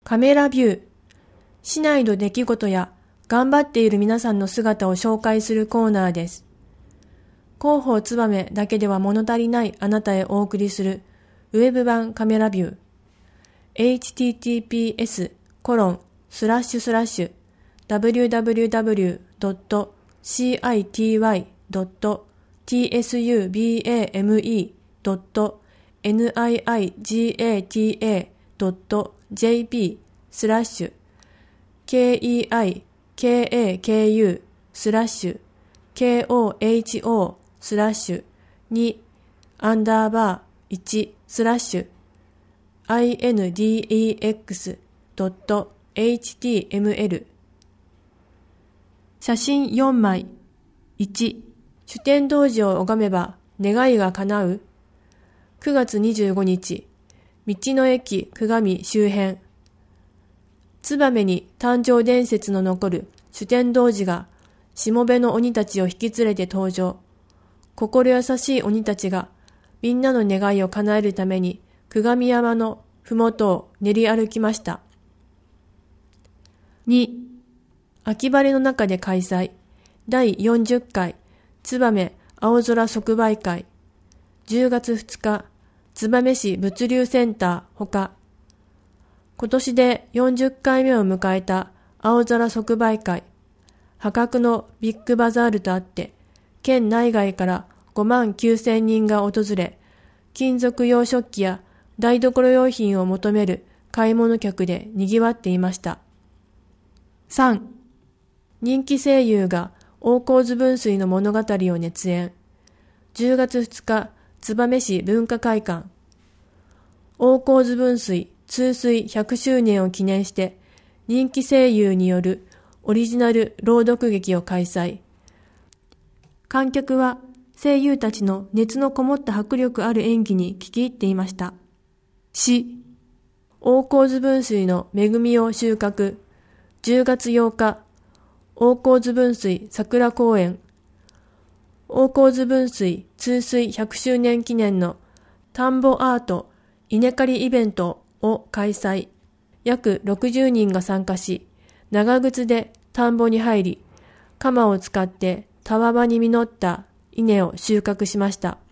カメラビュー。市内の出来事や頑張っている皆さんの姿を紹介するコーナーです。広報つばめだけでは物足りないあなたへお送りするウェブ版カメラビュー。https://www.cityy.tsu-bme.index.jp/index.html 写真4枚。1、主天童子を拝めば願いが叶う。9月25日、道の駅久我周辺。燕に誕生伝説の残る主天童子がしもべの鬼たちを引き連れて登場。心優しい鬼たちがみんなの願いを叶えるために久我山のふもとを練り歩きました。2、秋晴れの中で開催。第40回燕青空即売会。10月2日、燕市物流センターほか。今年で40回目を迎えた青空即売会。破格のビッグバザールとあって、県内外から5万9,000人が訪れ、金属用食器や台所用品を求める買い物客で賑わっていました。3、人気声優が大河津分水の物語を熱演。10月2日、燕市文化会館。大河津分水通水100周年を記念して、人気声優によるオリジナル朗読劇を開催。観客は声優たちの熱のこもった迫力ある演技に聞き入っていました。4、大河津分水の恵みを収穫。10月8日、大河津分水桜公園。大河津分水通水100周年記念の田んぼアート稲刈りイベントを開催。約60人が参加し、長靴で田んぼに入り、鎌を使ってたわわに実った稲を収穫しました。